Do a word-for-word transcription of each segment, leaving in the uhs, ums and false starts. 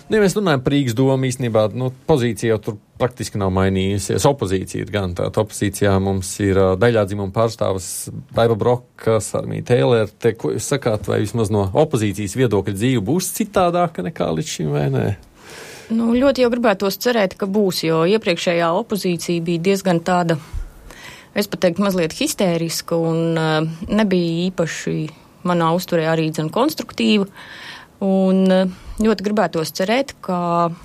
Nu, ja mēs runājam par Rīgas domu, īstenībā, nu, pozīcija jau tur praktiski nav mainījusies. Opozīcija ir gan tāda. Opozīcijā mums ir uh, daļā dzimuma pārstāvis Baiba Broka, Sarmija Tēlere. Ko jūs sakāt, vai vismaz no opozīcijas viedokļa dzīve būs citādāka nekā līdz šim, vai nē? Nu, ļoti jau gribētos cerēt, ka būs, jo iepriekšējā opozīcija bija diezgan tāda, es pat teiktu, mazliet histēriska un uh, nebija īpaši manā uzturē arī dzen konstruktīva. Un uh, ļoti gribētos cerēt, ka,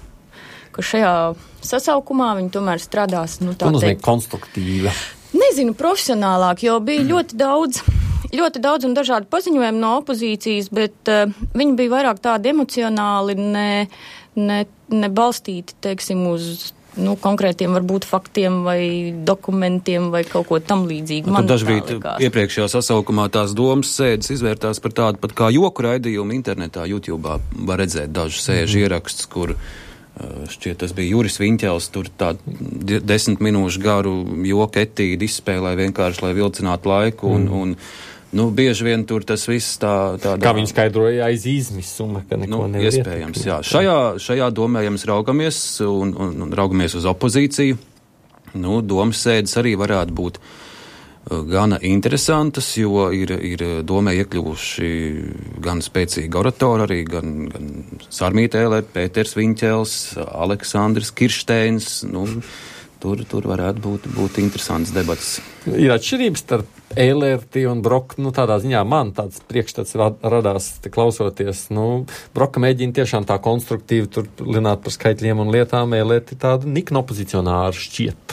ka šajā sasaukumā viņi tomēr strādās, nu tā teikt. teikt. Konstruktīva. Nezinu, profesionālāk, jo bija mm. ļoti daudz, ļoti daudz un dažādi paziņojumi no opozīcijas, bet uh, viņi bija vairāk tādi emocionāli, ne, ne, ne balstīti, teiksim, uz nu, konkrētiem varbūt faktiem vai dokumentiem vai kaut ko tam līdzīgu. Man dažbrīd iepriekšējā sasaukumā tās domas sēdes izvērtās par tādu pat kā joku raidījumu internetā, YouTube'ā var redzēt dažu sēžu mm-hmm. ierakstus, kur šķiet tas bija Juris Viņķels, tur tādu desmit minūšu garu joku etīdi izspēlēja vienkārši, lai vilcinātu laiku un, mm. un nu, bieži vien tur tas viss tā... tā Kā viņi skaidroja aiz izmisuma, ka neko nu, nevar iespējams, jā. Šajā, šajā domē, ja mēs raugamies un, un, un raugamies uz opozīciju, nu, domas sēdes arī varētu būt gana interesantas, jo ir, ir domē iekļuvuši gan spēcīgi oratori, arī gan, gan Sarmija Tēlere, Pēters Viņķels, Aleksandrs Kiršteins, nu, tur, tur varētu būt, būt interesants debats. Ir atšķirības starp Eilerti un Broku, nu tādā ziņā man tāds priekšstats radās te klausoties, nu, Broka mēģina tiešām tā konstruktīvi tur lināt par skaitļiem un lietām, Eilerti tāda nikna opozicionāra šķiet.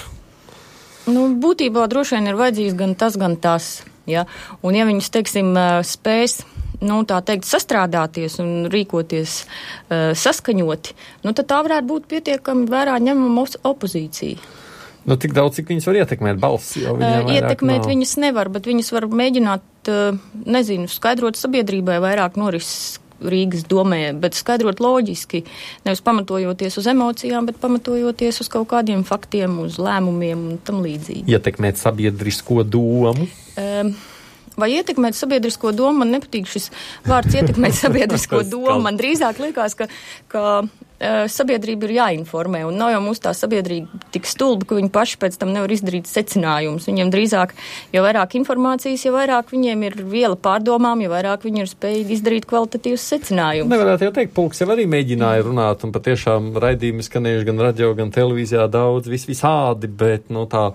Nu, būtībā droši vien ir vajadzīgs gan tas, gan tas, ja, un ja viņus, teiksim, spēs, nu, tā teikt, sastrādāties un rīkoties uh, saskaņoti, nu, tad tā varētu būt pietiekami vērā ņemama opozīcija. Nu, tik daudz, cik viņas var ietekmēt balsi, jo viņiem uh, Ietekmēt nav. Viņas nevar, bet viņas var mēģināt, uh, nezinu, skaidrot sabiedrībai vairāk norises Rīgas domē, bet skaidrot loģiski, nevis pamatojoties uz emocijām, bet pamatojoties uz kaut kādiem faktiem, uz lēmumiem un tam līdzīgi. Ietekmēt sabiedrisko domu? Um, Vai ietekmēt sabiedrisko domu? Man nepatīk šis vārds ietekmēt sabiedrisko domu. Man drīzāk liekas, ka, ka uh, sabiedrība ir jāinformē, un nav jau mūsu tā sabiedrība tik stulba, ka viņi paši pēc tam nevar izdarīt secinājumus. Viņiem drīzāk, jo vairāk informācijas, jo vairāk viņiem ir viela pārdomām, jo vairāk viņi ir spējīgi izdarīt kvalitatīvus secinājumus. Nevarētu jau teikt, Pulks jau arī mēģināja runāt, un patiešām raidījumi skanējuši gan radio, gan televīzijā daudz, vis visādi, bet, nu, tā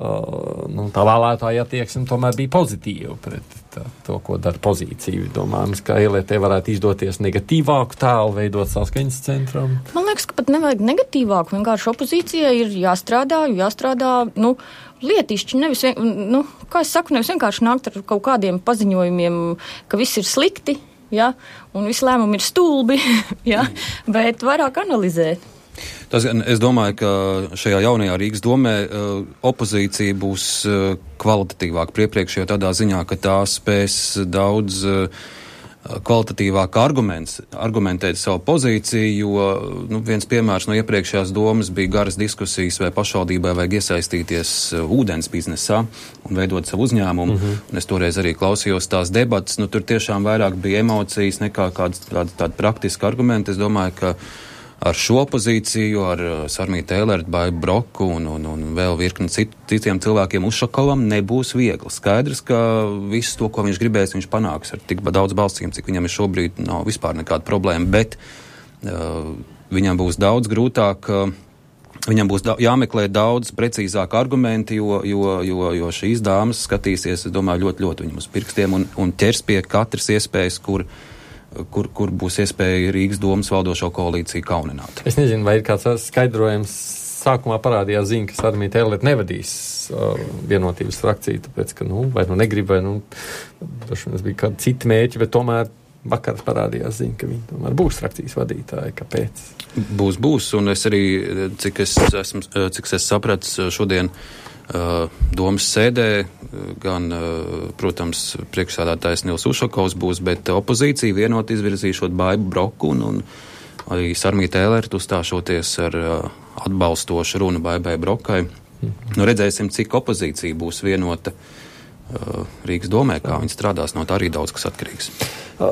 Uh, nu, tā vēlētāja attieksme tomēr bija pozitīva pret tā, to, ko dara pozīcija. Domājams, ka Eilertei varētu izdoties negatīvāku tēlu veidot saskaņas centram. Man liekas, ka pat nevajag negatīvāku. Vienkārši opozīcijai ir jāstrādā, jāstrādā, nu, lietišķi, nevis, nu, kā es saku, nevis vienkārši nākt ar kaut kādiem paziņojumiem, ka viss ir slikti, ja, un visi lēmumi ir stulbi, ja, bet vairāk analizēt. Tas, es domāju, ka šajā jaunajā Rīgas domē uh, opozīcija būs uh, kvalitatīvāk priepriekšējā tādā ziņā, ka tā spēs daudz uh, kvalitatīvāk arguments, argumentēt savu pozīciju, jo nu, viens piemērs no iepriekšējās domas bija garas diskusijas, vai pašvaldībai vajag iesaistīties uh, ūdens biznesā un veidot savu uzņēmumu. Mm-hmm. Un es toreiz arī klausījos tās debatas, nu tur tiešām vairāk bija emocijas nekā kāds tādi, tādi praktiski argumenti. Es domāju, ka ar šo pozīciju, ar Sarmiju Tēlere, Baibu Broku un, un, un vēl virkni cit, citiem cilvēkiem Ušakovam nebūs viegli. Skaidrs, ka visu to, ko viņš gribēs, viņš panāks ar tik daudz balsīm, cik viņam ir šobrīd, nav vispār nekāda problēma, bet uh, viņam būs daudz grūtāk, uh, viņam būs da- jāmeklē daudz precīzāk argumenti, jo, jo, jo, jo šīs dāmas skatīsies, es domāju, ļoti, ļoti viņam uz pirkstiem un, un ķers pie katras iespējas, kur Kur, kur būs iespēja Rīgas domas valdošo koalīciju kaunināt. Es nezinu, vai ir kāds skaidrojums. Sākumā parādījās ziņa, ka Sarmija Tēlere nevadīs uh, vienotības frakciju, tāpēc, ka, nu, vai nu negrib, vai, nu, tas bija kādi citi mērķi, bet tomēr vakar parādījās ziņa, ka viņi tomēr būs frakcijas vadītāji. Kāpēc? Būs, būs, un es arī, cik es esmu, cik es saprats šodien, Uh, domas sēdē, gan, uh, protams, priekšsādātājs Nils Ušakovs būs, bet opozīcija vienot izvirzīšot Baibu Broku un, un arī Sarmiju Tēlere uzstāšoties ar uh, atbalstošu runu Baibai Brokai. Mm-hmm. Nu, redzēsim, cik opozīcija būs vienota uh, Rīgas domē, kā viņi strādās, no tā arī daudz kas atkarīgs. Uh.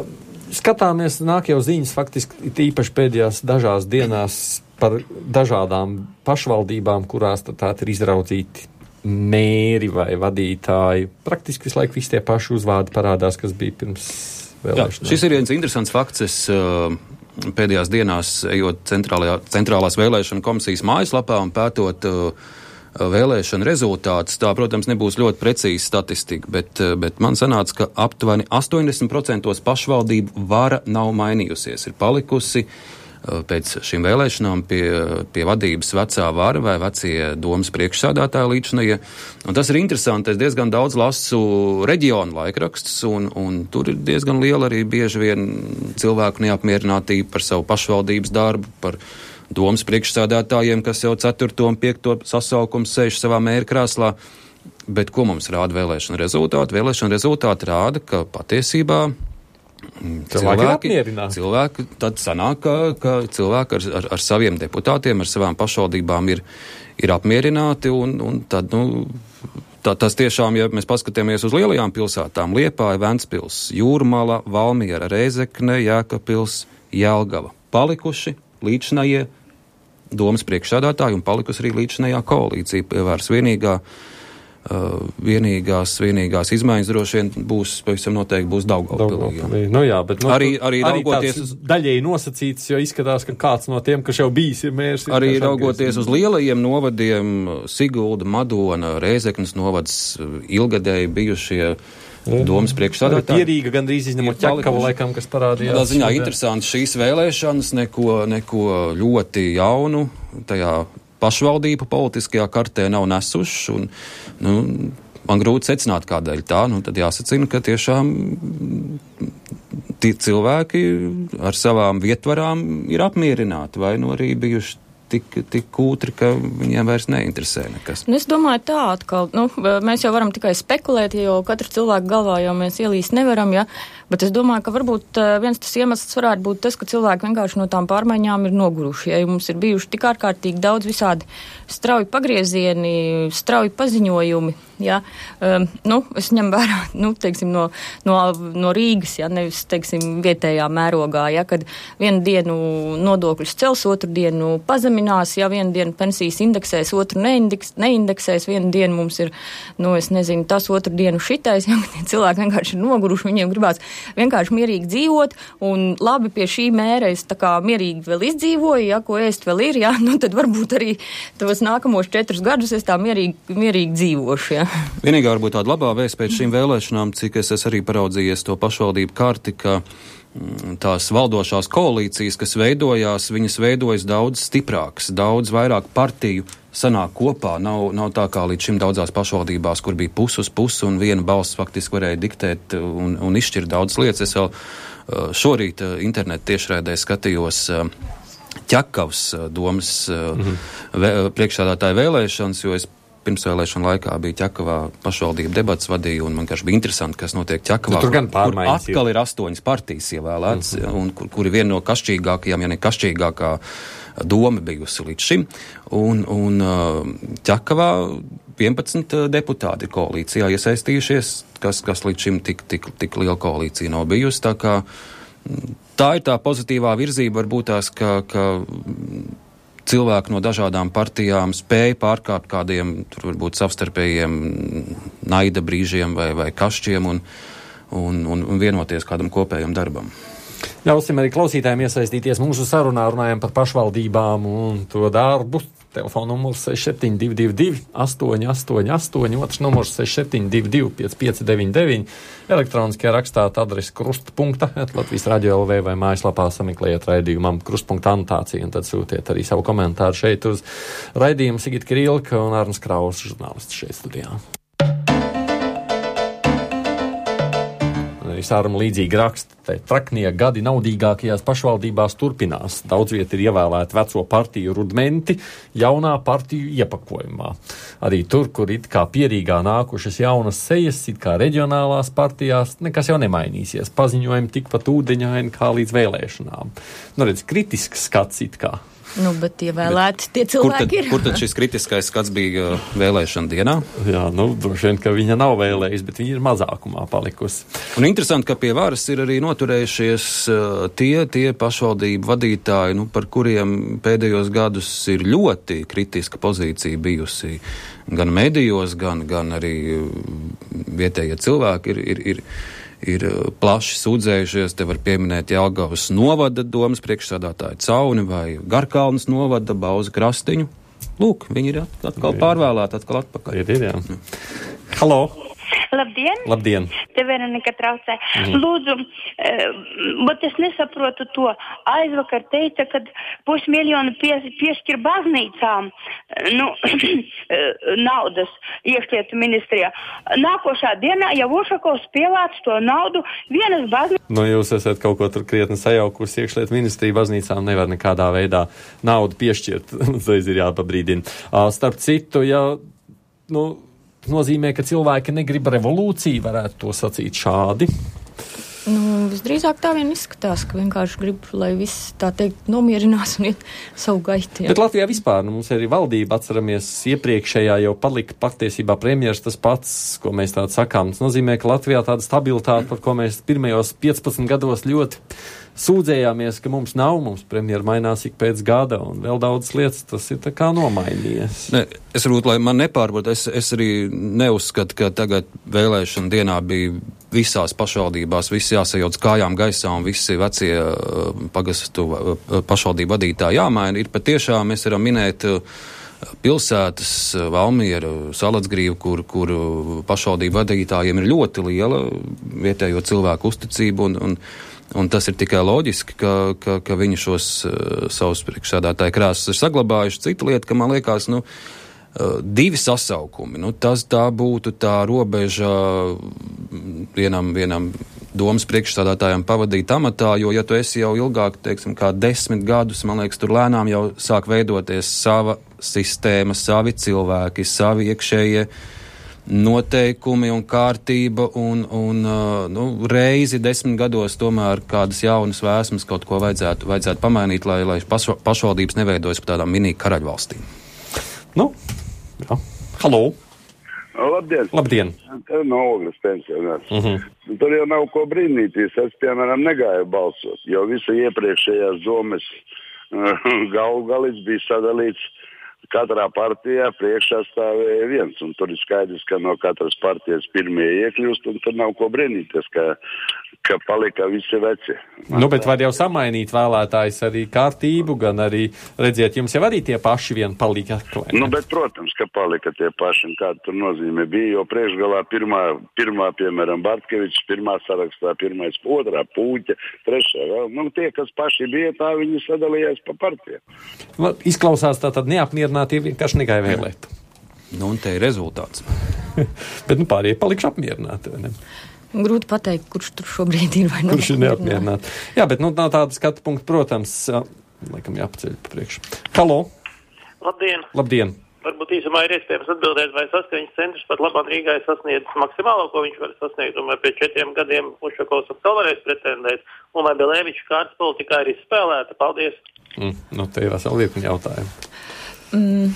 skatāmies, nāk jau ziņas faktiski īpaši pēdējās dažās dienās par dažādām pašvaldībām, kurās tad ir izraudzīti mēri vai vadītāji. Praktiski visu laiku visi tie paši uzvārdi parādās, kas bija pirms vēlēšanām. Jā, šis ir viens interesants fakts. Es uh, pēdējās dienās, ejot centrālās vēlēšana komisijas mājaslapā un pētot uh, vēlēšana rezultātus. Tā, protams, nebūs ļoti precīza statistika, bet, bet man sanāca, ka aptuveni astoņdesmit procenti pašvaldību vara nav mainījusies. Ir palikusi pēc šīm vēlēšanām pie, pie vadības vecā vara vai vecie domas priekšsādātāja līdšanai. Un tas ir interesanti. Es diezgan daudz lasu reģionu laikrakstus, un, un tur ir diezgan liela arī bieži vien cilvēku neapmierinātība par savu pašvaldības darbu, par domas priekšsādātājiem, kas jau ceturto un piekto sasaukumu sēž savā mēra krēslā. Bet ko mums rāda vēlēšana rezultāti? Vēlēšana rezultāti rāda, ka patiesībā cilvēki, cilvēki tad sanāk, ka, ka cilvēki ar, ar, ar saviem deputātiem, ar savām pašvaldībām ir, ir apmierināti, un, un tad, nu, tā, tas tiešām, ja mēs paskatāmies uz lielajām pilsētām, Liepāja, Ventspils, Jūrmala, Valmiera, Rēzekne, Jēkabpils, Jelgava, palikuši līdšanajie domas priekšsādātāji un palikusi arī līdšanajā koalīcija. Pievērs vienīgā, uh, vienīgās, vienīgās izmaiņas droši vien būs, pavisam noteikti būs Daugavpilī. Nu jā, bet nu, arī, arī, arī raugoties uz daļēji nosacīts, jo izskatās, ka kāds no tiem, kas jau bijis, ir mērs. Ir arī raugoties uz lielajiem novadiem, Sigulda, Madona, Rēzeknes novads, ilgadēji bijušie domas priekšsādātāji. Pierīga gandrīz izņemot Ķekavu, laikam, kas parādījās. Tā ziņā interesanti šīs vēlēšanas, neko, neko ļoti jaunu tajā pašvaldību politiskajā kartē nav nesuši, un, nu, man grūti secināt, kādēļ tā, nu, tad jāsacina, ka tiešām tie cilvēki ar savām vietvarām ir apmierināti, vai nu arī bijuši tik, tik kūtri, ka viņiem vairs neinteresē nekas. Nu, es domāju tā atkal, nu, mēs jau varam tikai spekulēt, jo katra cilvēka galvā jau mēs ielīst nevaram, ja, bet es domāju, ka varbūt viens tas iemesls varētu būt tas, ka cilvēki vienkārši no tām pārmaiņām ir noguruši, ja mums ir bijuši tik ārkārtīgi daudz visādi strauji pagriezieni, strauji paziņojumi, ja, um, nu, es ņem vērā, nu, teiksim, no, no, no Rīgas, ja, nevis, teiksim, vietējā mērogā, ja, kad vienu dienu nodokļus cels, otru dienu pazeminās, ja vienu dienu pensijas indeksēs, otru neindeks, neindeksēs, vienu dienu mums ir, nu, es nezinu, tas otru dienu šitais, ja, cilvēki vienkārši ir noguruši, viņiem gribās vienkārši mierīgi dzīvot, un labi pie šī mēra es tā kā mierīgi vēl izdzīvoju, ja, ko ēst vēl ir, ja, nu, tad varbūt arī tos nākamos četrus gadus es tā mierīgi, mierīgi dzīvošu, ja. Vienīgā varbūt tāda labā vēsts pēc šīm vēlēšanām, cik es esmu arī paraudzījies to pašvaldību karti, ka tās valdošās koalīcijas, kas veidojās, viņas veidojas daudz stiprākas, daudz vairāk partiju sanāk kopā. Nav, nav tā kā līdz šim daudzās pašvaldībās, kur bija pus uz pusi un viena balss faktiski varēja diktēt un, un izšķirt daudz lietas. Es vēl šorīt internetu tiešraidē skatījos Ķekavas domas mm-hmm. vē, priekšsādātāja vēlēšanas, jo es pirmsvēlēšana laikā bija Ķekavā pašvaldība debats vadīja, un man vienkārši bija interesanti, kas notiek Ķekavā, nu, kur, kur atkal ir astoņas partijas ievēlētas, mm-hmm. un kur, kur ir viena no kašķīgākajām, ja ne kašķīgākā doma bijusi līdz šim. Un, un Ķekavā vienpadsmit deputāti ir koalīcijā iesaistījušies, kas, kas līdz šim tik, tik, tik liela koalīcija nav bijusi. Tā kā tā ir tā pozitīvā virzība, varbūt tās, ka, ka cilvēki no dažādām partijām spēja pārkāpt kādiem, tur varbūt savstarpējiem naida brīžiem vai, vai kašķiem un, un, un, un vienoties kādam kopējam darbam. Ļausim arī klausītājiem iesaistīties mūsu sarunā, runājam par pašvaldībām un to darbu. Telefona numurs seši septiņi divi divi divi astoņi astoņi astoņi, otrs numurs seši septiņi divi divi pieci pieci deviņi deviņi. Elektroniskajā rakstāt adresi krustpunkta, Latvijas Radio L V vai mājaslapā sameklējiet raidījumam krustpunkta anotāciju un tad sūtiet arī savu komentāru šeit uz raidījumu. Sigita Krilka un Arnis Kraus, žurnālisti šeit studijā. Sāram līdzīgi raksta, te traknie gadi naudīgākajās pašvaldībās turpinās. Daudz viet ir ievēlēti veco partiju rudmenti jaunā partiju iepakojumā. Arī tur, kur it kā pierīgā nākušas jaunas sejas, it kā reģionālās partijās, nekas jau nemainīsies. Paziņojumi tikpat ūdeņaini kā līdz vēlēšanām. Nu redz, kritisks skats it kā. Nu, bet ievēlēti tie cilvēki kur tad, ir. Kur tad šis kritiskais skats bija vēlēšana dienā? Jā, nu, droši vien, ka viņa nav vēlējusi, bet viņa ir mazākumā palikusi. Un interesanti, ka pie varas ir arī noturējušies uh, tie, tie pašvaldību vadītāji, nu, par kuriem pēdējos gadus ir ļoti kritiska pozīcija bijusi gan medijos, gan, gan arī vietējie cilvēki ir, ir, ir ir plaši sūdzējušies, te var pieminēt Jelgavas novada domas priekšsādātāju Cauni vai Garkalnas novada Bauza Krastiņu. Lūk, viņi ir atkal pārvēlēti, atkal atpakaļ. Ir, ir, jā. Halo! Labdien! Labdien! Te Veronika traucē. Mm. Lūdzu, bet es nesaprotu to. Aizvakar teica, kad pusmiljonu pie, piešķir baznīcām nu, naudas iekšlietu ministrijā. Nākošā dienā jau Ušakovs pievāc to naudu vienas baznīcas. Nu, jūs esat kaut ko tur krietni sajaukusi iekšlietu ministriju, baznīcām nevar nekādā veidā naudu piešķirt. Uzreiz ir jāpabrīdina. Starp citu, ja, nu, nozīmē, ka cilvēki negrib revolūciju, varētu to sacīt šādi? Nu, visdrīzāk tā vien izskatās, ka vienkārši grib, lai viss, tā teikt, nomierinās un iet savu gaitu. Jā. Bet Latvijā vispār, nu, mums arī valdība, atceramies, iepriekšējā jau palika patiesībā premjeras tas pats, ko mēs tādu sakām. Tas nozīmē, ka Latvijā tāda stabilitāte, par ko mēs pirmajos piecpadsmit gados ļoti sūdzējāmies, ka mums nav, mums premjera mainās ik pēc gada un vēl daudzas lietas, tas ir tā kā nomainījies. Ne, es varbūt, lai man nepārbot, es, es arī neuzskatu, ka tagad vēlēšana dienā bija visās pašvaldībās, visi jāsajauc kājām gaisā un visi vecie uh, pagastu uh, pašvaldību vadītāji jāmaina. Ir patiešām, mēs varam minēt uh, pilsētas, uh, Valmiera, Salacgrīva, kur, kur uh, pašvaldību vadītājiem ir ļoti liela vietējo cilvēku uzticība un, un Un tas ir tikai loģiski, ka, ka, ka viņi šos uh, savus priekšsēdētāju krēslus ir saglabājuši. Cita lieta, ka man liekas, nu, uh, divi sasaukumi, nu, tas tā būtu tā robeža vienam, vienam domas priekšsēdētājam pavadīt amatā, jo, ja tu esi jau ilgāk, teiksim, kā desmit gadus, man liekas, tur lēnām jau sāk veidoties sava sistēma, savi cilvēki, savi iekšējie noteikumi un kārtība un, un nu, reizi desmit gados tomēr kādas jaunas vēsmas kaut ko vajadzētu, vajadzētu pamainīt, lai, lai pašo, pašvaldības neveidojas par tādām mini karaļvalstīm. Nu, jā. Halo! Labdien! Labdien! Tev no Ogles pensionārs. Uh-huh. Tur jau nav ko brīnīties. Es, piemēram, negāju balsot, jo visa iepriekšējās domes galu galīts bija sadalīts. Katrā partijā priekšā stāvēja viens, un tur ir skaidrs, ka no katras partijas pirmie iekļūst, un tur nav ko brīnīties, ka, ka palika visi veci. Nu, bet var jau samainīt vēlētājs arī kārtību, gan arī, redziet, jums jau arī tie paši vien palika atklājumi. Nu, bet, protams, ka palika tie paši, un kāda tur nozīme bija, jo priekšgalā pirmā, pirmā piemēram, Bartkevičs, pirmā sarakstā, pirmais, otrā, Pūķa, trešā, vēl. Nu, tie, kas paši bija, tā viņi sadalījās pa partijām. Izklausās tā tad neapmierināti, vienkārši negāja vēlēt. Nu, un te ir rezultāts. Bet, nu, pārējie palikšu apmierināti, vai ne? Grūti pateikt, kurš tur šobrīd ir vai nav. Kurš ir neapmierināti. Jā, bet, nu, nav tāda skatu punkta, protams, laikam jāpaceļ pa priekšu. Halo! Labdien! Labdien! Varbūt īsumā ir iespējams atbildēt, vai saskaņas centrs pat labāk Rīgā ir sasniedzis maksimālo, ko viņš var sasniegt, un vai pēc četriem gadiem Ušakovs atkal varēs pretendēt, un vai Belēviča kārtas politikā ir izspēlēta. Paldies! Mm, nu, te ir vesela virkni jautājumu. Mm,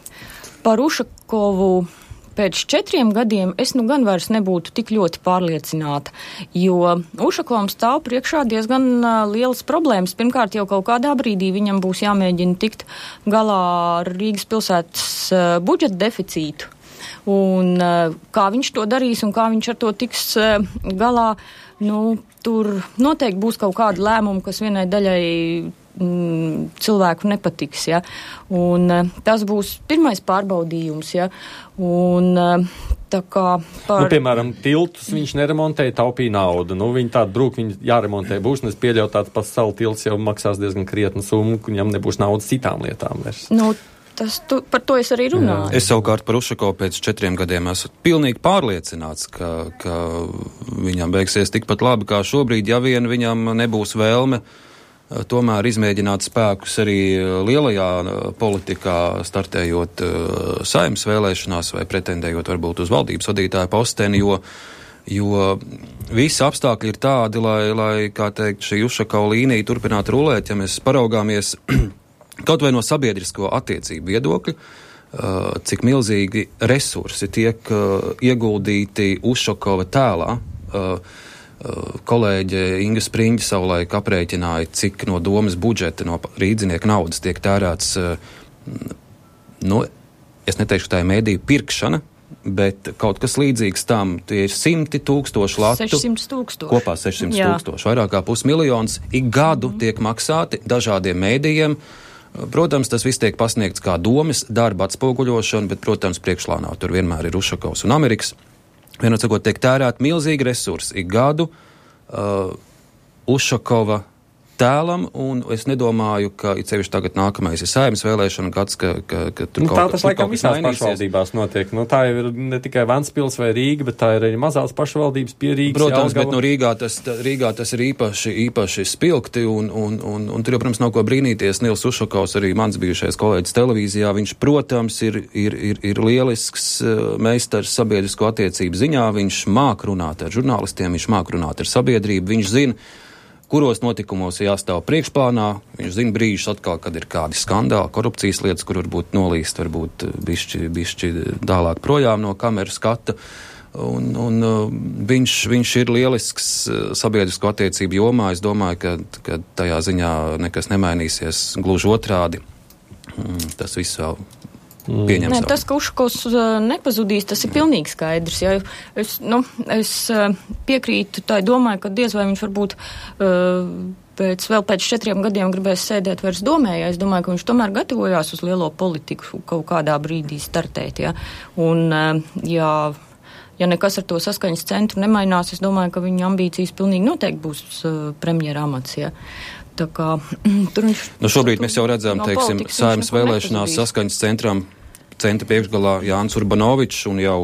par Ušakovu pēc četriem gadiem es nu gan vairs nebūtu tik ļoti pārliecināta, jo Ušakovam stāv priekšā diezgan uh, lielas problēmas. Pirmkārt, jau kaut kādā brīdī viņam būs jāmēģina tikt galā ar Rīgas pilsētas uh, budžeta deficītu. Un uh, kā viņš to darīs un kā viņš ar to tiks uh, galā, nu, tur noteikti būs kaut kāda lēmuma, kas vienai daļai mm, cilvēku nepatiks, ja. Un uh, tas būs pirmais pārbaudījums, ja. Un uh, tā kā par... Nu, piemēram, tiltus viņš neremontēja, taupīja naudu. Nu, viņi tādu brūk, viņi jāremontē būs, un es pieļauju tāds pats salu tilts jau maksās diezgan krietnu summu, un viņam nebūs naudas citām lietām vairs. Nu, tas, tu, par to es arī runāju. Es savukārt par Ušakovu pēc četriem gadiem esmu pilnīgi pārliecināts, ka, ka viņam beigsies tikpat labi kā šobrīd, ja vien viņam nebūs vēlme tomēr izmēģināt spēkus arī lielajā politikā, startējot saimnes vēlēšanās vai pretendējot varbūt uz valdības vadītāja posteni, jo, jo visi apstākļi ir tādi, lai, lai kā teikt, šī Ušakova līnija turpinātu rulēt. Ja mēs paraugāmies, kaut vai no sabiedrisko attiecību viedokļa, uh, cik milzīgi resursi tiek uh, ieguldīti Ušakova tēlā. Uh, uh, kolēģe Inga Spriņģa savulaik aprēķināja, cik no domas budžeta, no rīdzinieku naudas tiek tērēts, uh, nu, es neteikšu, ka tā ir mediju pirkšana, bet kaut kas līdzīgs tam, tie ir simti tūkstoši latu. sešsimt tūkstoši. Kopā sešsimt tūkstoši, vairāk kā pusmiljons, ik gadu mm. tiek maksāti dažādiem mēdījiem. Protams, tas viss tiek pasniegts kā domas darba atspoguļošana, bet, protams, priekšplānā tur vienmēr ir Ušakovs un Amerikas. Vienot sakot, tiek tērēt milzīgi resursi ik gadu uh, Ušakova tēlam, un es nedomāju, ka it sevišķi tagad nākamais ir Saeimas vēlēšana gads, ka, ka, ka tur nu, kaut, tā tas tur laikam kaut kas visās mainīsies. pašvaldībās notiek. Nu, tā ir ne tikai Ventspils vai Rīga, bet tā ir arī mazās pašvaldības pie Rīgas. Protams, Jelgava. bet no Rīgā tas, tā, Rīgā tas ir īpaši, īpaši spilgti, un, un, un, un tur jau, protams, nav ko brīnīties. Nils Ušakovs, arī mans bijušais kolēģis televīzijā, viņš, protams, ir, ir, ir, ir lielisks uh, meistars sabiedrisko attiecību ziņā, viņš māk runāt ar žurnālistiem, viņš māk runāt ar sabiedrību, viņš zina, kuros notikumos jāstāv priekšplānā, viņš zina brīžus atkal, kad ir kādi skandāli, korupcijas lietas, kur varbūt nolīst, varbūt bišķi, bišķi tālāk projām no kameras skata, un, un viņš, viņš ir lielisks sabiedrisko attiecību jomā. Es domāju, ka, ka tajā ziņā nekas nemainīsies, gluži otrādi. Tas viss vēl pieņems. Nē, tas, ka Ušakovs nepazudīs, tas ir pilnīgi skaidrs. Ja es, nu, es piekrītu tai domāju, ka diez vai viņš varbūt pēc, vēl pēc četriem gadiem gribēs sēdēt vairs domē, ja es domāju, ka viņš tomēr gatavojās uz lielo politiku kaut kādā brīdī startēt. Ja. Un, ja, ja nekas ar to saskaņas centru nemainās, es domāju, ka viņa ambīcijas pilnīgi noteikti būs premjera amats. Ja. Tā kā, tur viņš, nu, šobrīd mēs jau redzam, no teiksim, Saeimas vēlēšanās saskaņas centram, centra priekšgalā Jānis Urbanovičs, un jau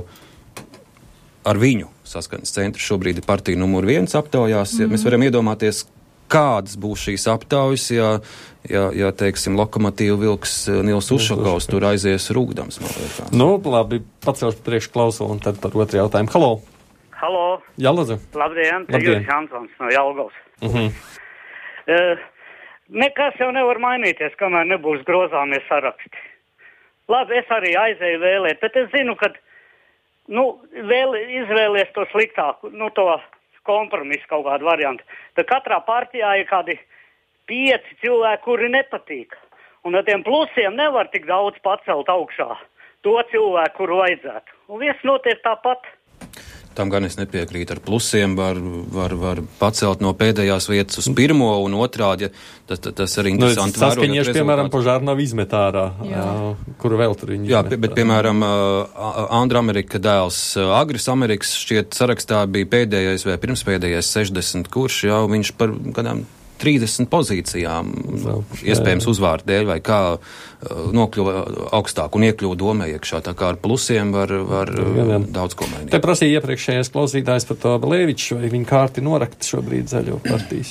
ar viņu saskaņas centru šobrīd ir partija numur viens aptaujās. Mm. Ja mēs varam iedomāties, kādas būs šīs aptaujas, ja, ja, ja teiksim, lokomotīvu vilks Nils Ušakovs tur aizies rūgdams. Nu, labi, pacelšu priekš klausulu un tad par otru jautājumu. Halo! Halo! Jā, lūdzu! Labdien! Te Juris Jansons no Jelgavas. Mhm. Uh, nekas jau nevar mainīties, kamēr nebūs grozāmie saraksti. Labi, es arī aizēju vēlēt, bet es zinu, ka nu, vēl izvēlies to sliktāku, nu, to kompromisu kaut kādu variantu. Tad katrā partijā ir kādi pieci cilvēki, kuri nepatīk. Un ar tiem plusiem nevar tik daudz pacelt augšā to cilvēku, kuru vajadzētu. Un viss notiek tāpat. Tam gan es nepiekrītu. Ar plusiem var, var, var pacelt no pēdējās vietas uz pirmo un otrādi. Tas, tas ir interesanti. Nu, Saskaņieši, piemēram, Požārnava izmetārā, kuru vēl tur viņi Jā, izmetārā. Bet, piemēram, Andra Amerika dēls Agris Amerikas šķiet sarakstā bija pēdējais vai pirmspēdējais sešdesmit, kurš jau viņš par kādām trīsdesmit pozīcijām, jā, iespējams uzvārdu dēļ, vai kā nokļuva augstāk un iekļuva domē iekšā. Tā kā ar plusiem var, var jā, jā. daudz ko mainīt. Te prasīja iepriekšējais klausītājs par to Balēviču, vai viņa kārti norakt šobrīd zaļo partijas.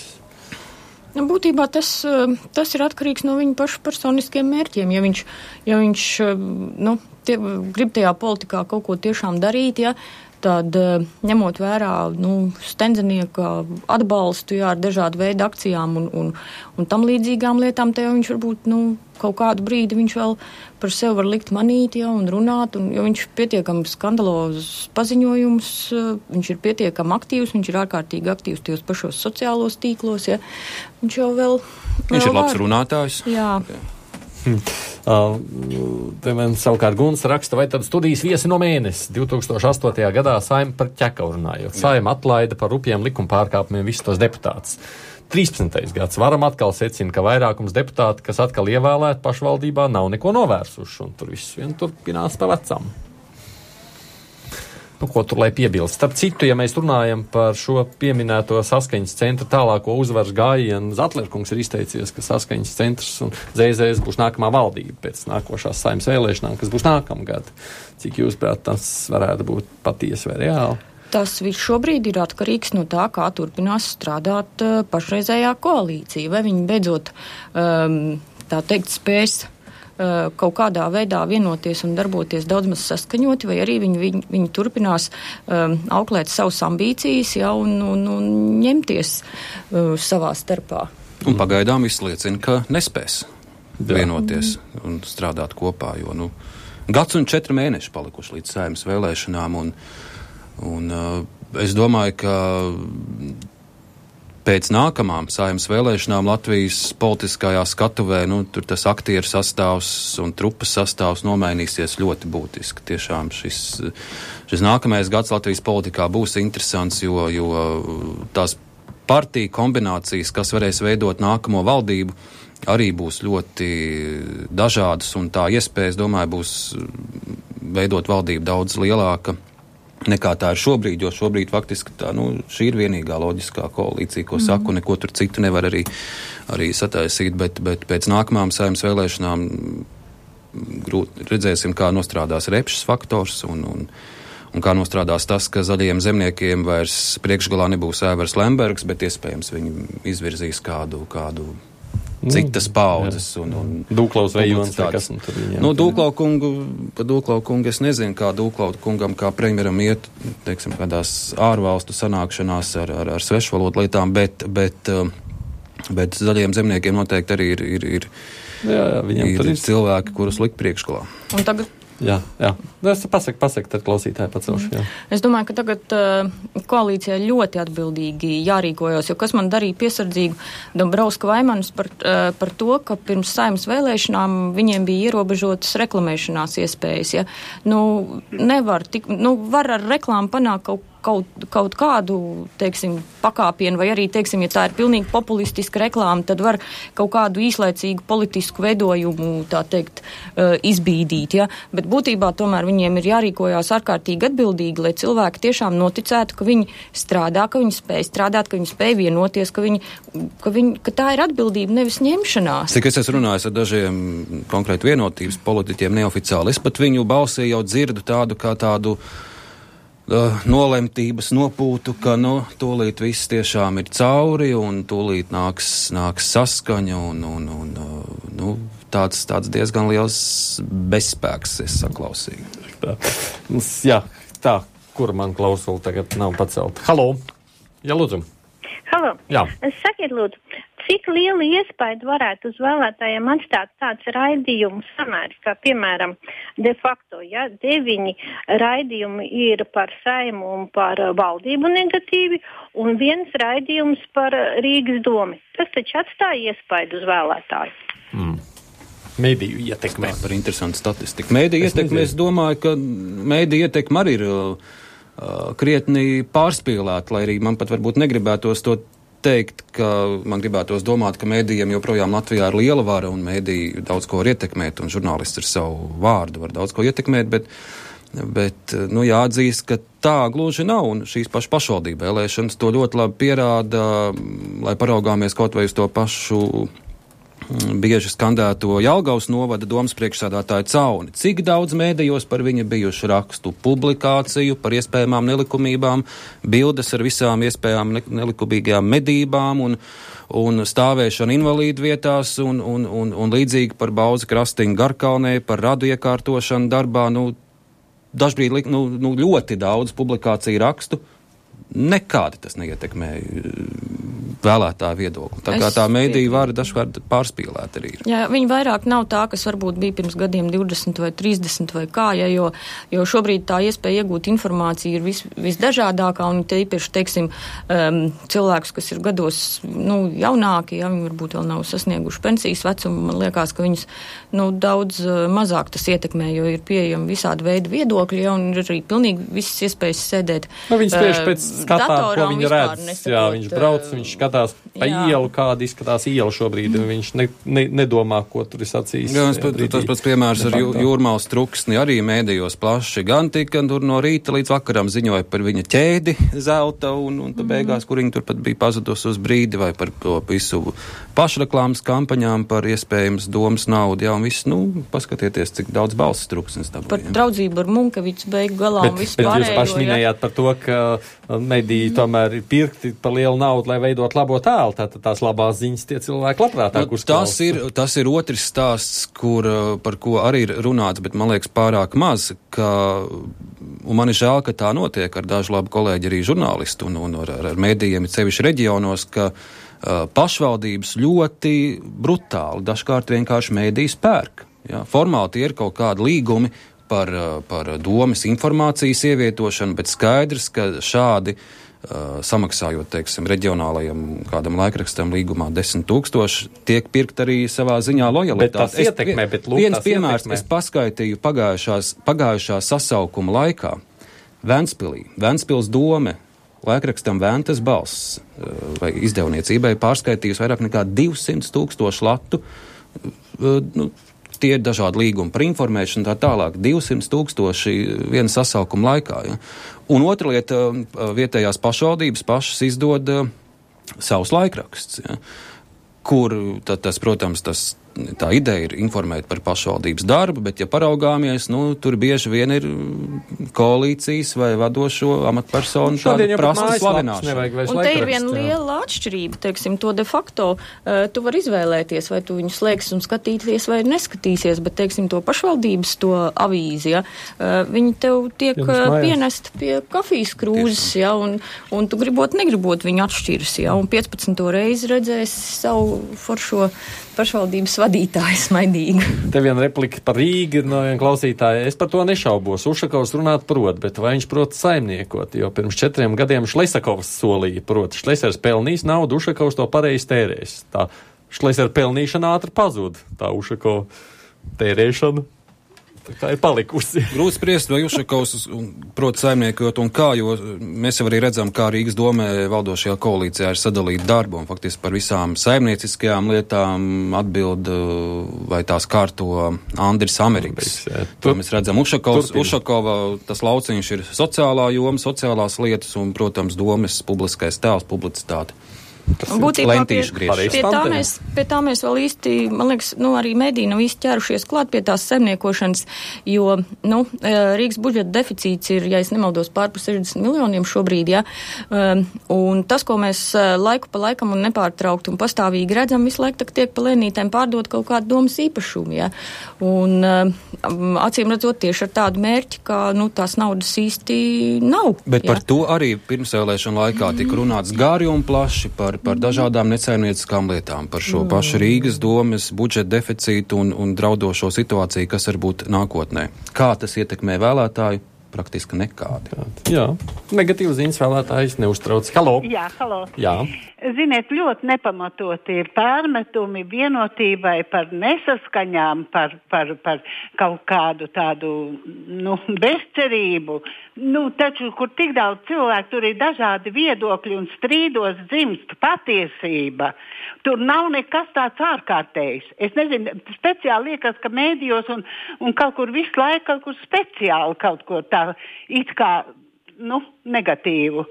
Nu, būtībā tas, tas ir atkarīgs no viņa pašu personiskiem mērķiem. Ja viņš, ja viņš nu, tie, grib tajā politikā kaut ko tiešām darīt, ja, tad ņemot vērā nu, stenzenieka atbalstu jā, ar dažādu veidu akcijām un, un, un tam līdzīgām lietām, te jau viņš varbūt nu, kaut kādu brīdi viņš vēl par sevi var likt manīt jā, un runāt, un, jo viņš pietiekami skandalozus paziņojumus, viņš ir pietiekami aktīvs, viņš ir ārkārtīgi aktīvs tajos pašos sociālos tīklos. Jā. Viņš jau vēl... Viņš vēl ir labs var. runātājs. Jā. Jā. Hmm. Uh, te man savukārt Guns raksta, vai tad studijas viesi no mēnesis divi tūkstoši astotajā gadā Saima par ķekavu runājot. Saima atlaida par rupjiem likuma pārkāpumiem visus tos deputātus. trīspadsmitais gads. Varam atkal secina, ka vairākums deputāti, kas atkal ievēlēti pašvaldībā, nav neko novērsuši, un tur viss vien turpinās pa vecam. Nu, ko tur lai piebilst? Starp citu, ja mēs runājam par šo pieminēto saskaņas centru tālāko uzvaras gājienu, Zatlerkungs ir izteicies, ka saskaņas centrs un Z Z S būs nākamā valdība pēc nākošās Saeimas vēlēšanām, kas būs nākamgad. Cik jūs prāt, tas varētu būt patiesi vai reāli? Tas viss šobrīd ir atkarīgs no tā, kā turpinās strādāt uh, pašreizējā koalīcija. Vai viņi beidzot, um, tā teikt, spēs kaut kādā veidā vienoties un darboties daudz maz saskaņoti, vai arī viņi, viņi, viņi turpinās um, auklēt savas ambīcijas ja, un, un, un ņemties uh, savā starpā. Un pagaidām viss liecina, ka nespēs. vienoties un strādāt kopā, jo, nu, gads un četri mēneši palikuši līdz Saeimas vēlēšanām, un, un uh, es domāju, ka pēc nākamām Saeimas vēlēšanām Latvijas politiskajā skatuvē, nu, tur tas aktieru sastāvs un trupas sastāvs nomainīsies ļoti būtiski. Tiešām šis, šis nākamais gads Latvijas politikā būs interesants, jo, jo tās partiju kombinācijas, kas varēs veidot nākamo valdību, arī būs ļoti dažādas, un tā iespēja, es domāju, būs veidot valdību daudz lielāka nekā tā ir šobrīd, jo šobrīd faktiski tā, nu, šī ir vienīgā loģiskā koalīcija, ko saku, mm. neko tur citu nevar arī, arī sataisīt, bet, bet pēc nākamām Saeimas vēlēšanām grūt, redzēsim, kā nostrādās repšas faktors un, un, un kā nostrādās tas, ka zaļajiem zemniekiem vairs priekšgalā nebūs Aivars Lembergs, bet iespējams viņi izvirzīs kādu, kādu citas paudzes. Un, un Dūklaus rejons, kas nu tur viņiem? Nu, Dūklau kungu, pa Dūklau kungu es nezinu, kā Dūklau kungam, kā premjeram iet, teiksim, kādās ārvalstu sanākšanās ar, ar, ar svešvalodu lietām, bet, bet, bet zaļiem zemniekiem noteikti arī ir, ir, ir, jā, jā, viņam ir, ir cilvēki, kurus likt priekšgalā. Un tagad Jā, jā. Es pasaku, pasaku, tad klausītāji pacelšu, jā. Es domāju, ka tagad uh, koalīcijai ļoti atbildīgi jārīkojos, jo kas man darīja piesardzīgu Dombrovska Vaimanis par, uh, par to, ka pirms Saeimas vēlēšanām viņiem bija ierobežotas reklamēšanās iespējas, ja. Nu, nevar tik, nu, var ar reklāmu panākt kaut Kaut, kaut kādu, teiksim, pakāpienu, vai arī, teiksim, ja tā ir pilnīgi populistiska reklāma, tad var kaut kādu īslaicīgu politisku veidojumu, tā teikt, uh, izbīdīt, ja? Bet būtībā tomēr viņiem ir jārīkojās ārkārtīgi atbildīgi, lai cilvēki tiešām noticētu, ka viņi strādā, ka viņi spēj strādāt, ka viņi spēj vienoties, ka, viņi, ka, viņi, ka tā ir atbildība, nevis ņemšanās. Cik es esmu runājis ar dažiem konkrēti vienotības politiķiem neoficiāli, es pat viņu balsī jau dzirdu tādu kā tādu Uh, nolemtības nopūtu, ka, nu, tūlīt viss tiešām ir cauri un tūlīt nāks, nāks saskaņa un, un, un uh, nu, tāds, tāds diezgan liels bezspēks, es saklausīju. Tā. Jā, tā, kur man klausula tagad nav pacelta. Halo! Jā, lūdzu. Halo! Jā. Sakiet, lūdzu, cik liela iespēja varētu uz vēlētājiem atstāt tāds raidījumu samērs, kā piemēram de facto, ja deviņi raidījumi ir par Saimu un par valdību negatīvi, un viens raidījums par Rīgas domi. Tas taču atstāja iespēju uz vēlētāju. Mm. Mēdīju ietekmē. Tā par interesantu statistiku. Mēdīju ietekmē, es domāju, ka mēdīju ietekme arī ir uh, krietni pārspīlēta, lai arī man pat varbūt negribētos to teikt, ka man gribētos domāt, ka mēdījiem joprojām Latvijā ir liela vara un mēdīji daudz ko var ietekmēt un žurnālisti ar savu vārdu var daudz ko ietekmēt, bet, bet nu, jāatzīst, ka tā gluži nav un šīs pašas pašvaldība vēlēšanas to ļoti labi pierāda, lai paraugāmies kaut vai uz to pašu bieži skandēto Jelgavas novada domas priekšsēdētāju Cauni. Cik daudz mēdījos par viņa bijuši rakstu, publikāciju par iespējamām nelikumībām, bildes ar visām iespējām nelikumīgajām medībām un, un stāvēšanu invalīdu vietās un, un, un, un līdzīgi par Bauzi Krastiņu Garkalnē, par radu iekārtošanu darbā. Nu, dažbrīd nu, nu, ļoti daudz publikāciju rakstu. Nekādi tas neietekmē vēlētāju viedokli. Tā kā tā mēdīja vara dažkārt pārspīlēt arī ir. Jā, viņi vairāk nav tā, kas varbūt bija pirms gadiem divdesmit vai trīsdesmit vai kā, ja, jo, jo šobrīd tā iespēja iegūt informāciju ir vis, visdažādākā, un te īpaši, teiksim, um, cilvēkus, kas ir gados, nu, jaunāki, ja, viņi varbūt vēl nav sasnieguši pensijas vecumu, man liekas, ka viņus, nu, daudz uh, mazāk tas ietekmē, jo ir pieejami visādi veidi viedokļi, ja, un ir arī pilnīgi visas iespējas sēdēt. Nu, viņi spiež pēc skatā, ko viņi redz. Nesakot, jā, viņš brauc, viņš skatās pa jā. ielu, kāda izskatās iela šobrīd, un viņš ne, ne, nedomā, ko tur ir sacījis. Jā, pat, tas pats piemērs ar jū, Jūrmālas Truksni arī mēdījos plaši, gan tika tur no rīta līdz vakaram ziņoja par viņa ķēdi zelta, un, un tā beigās, kur viņa tur pat bija pazudusi uz brīdi, vai par to visu pašreklāmas kampaņām, par iespējams domas naudu, jā, un viss, nu, paskatieties, cik daudz balsis Truksnis dabūja. Par draudzību ar Munkeviču beigu galā bet, un visu bet pārējo. Bet jūs paši minējāt par to, ka mediji tomēr ir pirkti par lielu naudu, lai veidot labo tēlu. Tātad tās labās ziņas tie cilvēki labprātāk nu, tas, ir, tas ir otrs stāsts, kur, par ko arī ir runāts, bet man liekas pārāk maz, ka, un man ir žēl, ka tā notiek ar dažu labu kolēģi arī žurnālistu un, un ar, ar mēdījiem, sevišķi reģionos, ka pašvaldības ļoti brutāli, dažkārt vienkārši mēdīs pērk. Ja? Formāli tie ir kaut kādi līgumi par, par domas informācijas ievietošanu, bet skaidrs, ka šādi uh, samaksājot, teiksim, reģionālajam kādam laikrakstam līgumā desmit tūkstoši, tiek pirkt arī savā ziņā lojalitāte. Bet tas ietekmē, bet lūk, viens tas piemērs, ietekmē. Es paskaitīju pagājušās, pagājušā sasaukuma laikā Ventspilī, Ventspils dome, laikrakstam Ventas balss vai izdevniecībai pārskaitījusi vairāk nekā divsimt tūkstošu latu, nu, tie ir dažādi līgumi par informēšanu tā tālāk, divsimt tūkstoši viena sasaukuma laikā. Ja. Un otra lieta, vietējās pašvaldības pašas izdod uh, savus laikraksts, ja, kur tad, tas, protams, tas, tā ideja ir informēt par pašvaldības darbu, bet ja paraugāmies, nu, tur bieži vien ir koalīcijas vai vadošo amatpersonu tāda prasta slavināšana. Un te ir viena liela atšķirība, teiksim, to de facto uh, tu var izvēlēties, vai tu viņu slēgs un skatīties vai neskatīsies, bet, teiksim, to pašvaldības, to avīzi, ja, uh, viņi tev tiek uh, pienest pie kafijas krūzes, ja, un, un tu gribot, negribot viņu atšķiras, ja, un piecpadsmito reizi redzēs savu foršo pašvaldības vadītāju smaidīgu. Te viena replika par Rīgu no viena klausītāja. Es par to nešaubos. Ušakovs runāt prot, bet vai viņš prot saimniekot? Jo pirms četriem gadiem Šlesakovs solīja prot. Šlesers pelnīs naudu, Ušakovs to pareizi tērēs. Tā Šlesera pelnīšana ātri pazūd. Tā Ušakova tērēšana tā kā ir palikusi. Grūti spriest, vai Ušakovs prot saimniekot un kā, jo mēs jau arī redzam, kā Rīgas domē valdošajā koalīcijā ir sadalīta darba un faktiski par visām saimnieciskajām lietām atbild vai tās kārto Andris Amerikas. To mēs redzam. Ušakovs, Ušakova, tas lauciņš ir sociālā joma, sociālās lietas un, protams, domas publiskais tēls, publicitāte. Būtībā pie, pie, tā mēs, pie tā mēs vēl īsti, man liekas, nu, arī mediji nav īsti ķērušies klāt pie tās saimniekošanas, jo, nu, Rīgas budžeta deficīts ir, ja es nemaldos, pār par sešdesmit miljoniem šobrīd, ja, un tas, ko mēs laiku pa laikam un nepārtraukt un pastāvīgi redzam, visu laiku tiek pa lēnītēm pārdot kaut kādu domas īpašumu, ja, un acīm redzot tieši ar tādu mērķi, ka, nu, tās naudas īsti nav. Bet ja. Par to arī pirmsvēlēšana laikā tika runāts gāri un plaši par par dažādām nesaimnieciskām lietām, par šo pašu Rīgas domes budžeta deficītu un, un draudošo situāciju, kas var būt nākotnē. Kā tas ietekmē vēlētāju? Praktiski nekādi. Jā, negatīvas ziņas vēlētājs neuztrauc. Halo! Jā, halo! Jā. Ziniet, ļoti nepamatoti ir pārmetumi vienotībai par nesaskaņām, par, par, par kaut kādu tādu, nu, bezcerību. Nu, taču, kur tik daudz cilvēku, tur ir dažādi viedokļi un strīdos dzimst patiesība. Tur nav nekas tāds ārkārtējs. Es nezinu, speciāli liekas, ka mēdījos un, un kaut kur visu laiku kaut kur speciāli kaut ko tā it kā, nu, negatīvu.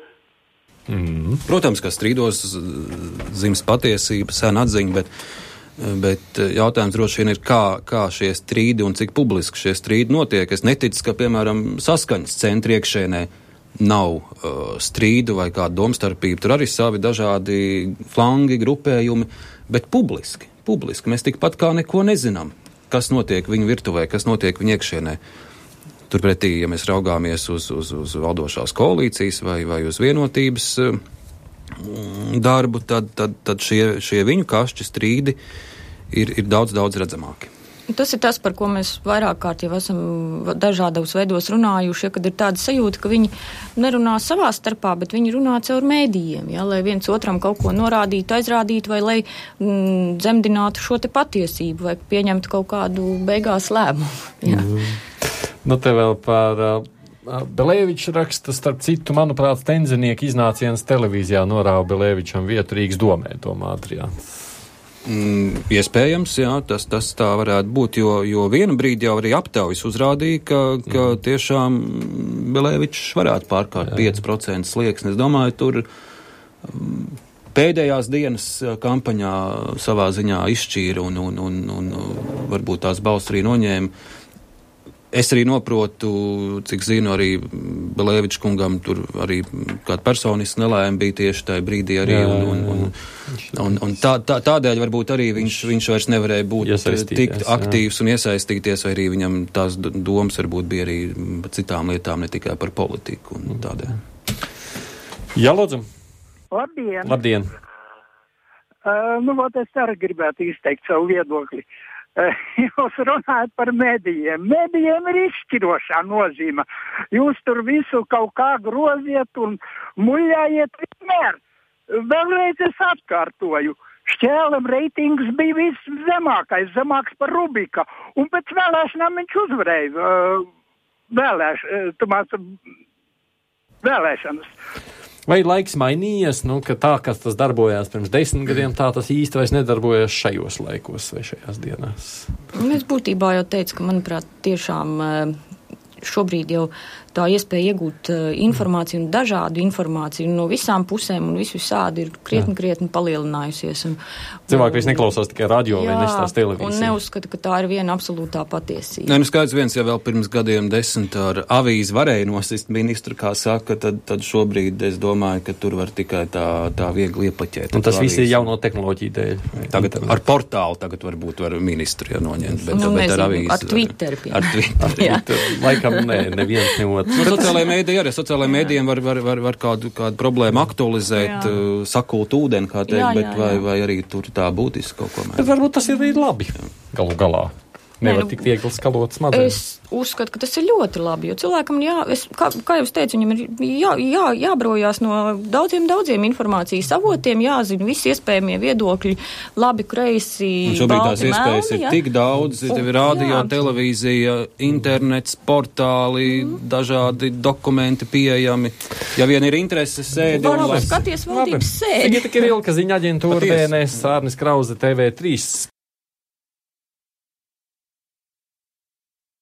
Mm. Protams, ka strīdos dzimst patiesība, sen atziņa, bet, bet jautājums droši vien ir, kā, kā šie strīdi un cik publiski šie strīdi notiek. Es neticu, ka, piemēram, saskaņas centri iekšēnē nav uh, strīdu vai kāda domstarpība. Tur arī savi dažādi flangi, grupējumi, bet publiski, publiski. Mēs tikpat kā neko nezinām, kas notiek viņu virtuvē, kas notiek viņu iekšēnē. Turpretī, ja mēs raugāmies uz, uz, uz valdošās koalīcijas vai, vai uz vienotības uh, darbu, tad, tad, tad šie, šie viņu kašķi strīdi ir, ir daudz, daudz redzamāki. Tas ir tas, par ko mēs vairāk kārt jau esam dažādos veidos runājuši, ja, kad ir tāda sajūta, ka viņi nerunā savā starpā, bet viņi runā caur mēdījiem, ja, lai viens otram kaut ko norādītu, aizrādītu, vai lai mm, dzemdinātu šo te patiesību, vai pieņemtu kaut kādu beigās lēmumu. Ja. Mm. Nu, te vēl par uh, Belēviča raksta, starp citu, manuprāt, Tenzinieka iznācienas televīzijā norāva Belēvičam vietu Rīgas domē, domā Adriāns. Mm, iespējams, jā, tas, tas tā varētu būt, jo, jo vienu brīdi jau arī aptaujas uzrādīja, ka, ka mm. tiešām Belēvičs varētu pārkārt pieci procenti slieksni. Es domāju, tur um, pēdējās dienas kampaņā savā ziņā izšķīra un, un, un, un varbūt tās balss arī noņēma. Es arī noprotu, cik zinu, arī Belēviča kungam tur arī kāda personiska nelēma bija tieši tajā brīdī arī, jā, un, un, un, un, un tā, tā, tādēļ varbūt arī viņš, viņš vairs nevarēja būt tik aktīvs jā. Un iesaistīties, vai arī viņam tās domas varbūt bija arī par citām lietām, ne tikai par politiku un tādēļ. Jā, lūdzu. Labdien! Labdien! Uh, nu, vat es arī gribētu izteikt savu viedokli. Uh, jūs runājat par medijiem. Medijiem ir izšķirošā nozīme. Jūs tur visu kaut kā groziet un muļājiet vienmēr. Vēlreiz es atkārtoju. Šķēlem reitings bija viszemākais, zemāks par Rubika. Un pēc vēlēšanām viņš uzvarēja uh, vēlēš, uh, vēlēšanas. Vai laiks mainījies, nu, ka tā, kas tas darbojās pirms desmit gadiem, tā tas īsti vairs nedarbojas šajos laikos vai šajās dienās? Es būtībā jau teicu, ka, manuprāt, tiešām šobrīd jau tā iespēja iegūt uh, informāciju un dažādu informāciju no visām pusēm un visu visādi ir krietni, jā. krietni palielinājusies. Un, Cilvēki vairs neklausās tikai radio vai nestāst televīziju. Un neuzskata, ka tā ir viena absolūtā patiesība. Nē, nu skaidrs viens, ja vēl pirms gadiem desmit ar avīzi varēja nosist ministru, kā saka, tad, tad šobrīd es domāju, ka tur var tikai tā, tā viegli iepaķēt. Un tas viss ir jauno tehnoloģiju dēļ. Tagad internet. Ar portālu tagad varbūt var ministru ja noņemt, bet, nu, bet ar avīzi. Ar Twitter. Ar Twitter. Laikam ne, neviens neotrs. Nu, sociālajā mēdī arī sociālajiem mēdījiem var, var, var, var kādu, kādu problēmu aktualizēt, uh, sakult ūdeni, kā teikt, jā, jā, bet vai, vai arī tur tā būtiski kaut ko mēs. Bet varbūt tas ir arī labi, galu galā. Nevar tik viegli skalot smadzenes. Es uzskatu, ka tas ir ļoti labi, jo cilvēkam, jā, es, kā, kā jau es teicu, viņam ir jā, jā, jābrojās no daudziem, daudziem informācijas avotiem, jāzina visi iespējamie viedokļi, labi, kreisi, un šobrīd balti, tās iespējas melni, ir jā. tik daudz, ir tevi radio, jā. televīzija, internets, portāli, mm. dažādi dokumenti pieejami. Ja vien ir intereses sēdi. Varbūt skaties valdības sēdi. Sigita Kirilka, ziņa aģentūra D N S, Ārnis Krauze, T V trīs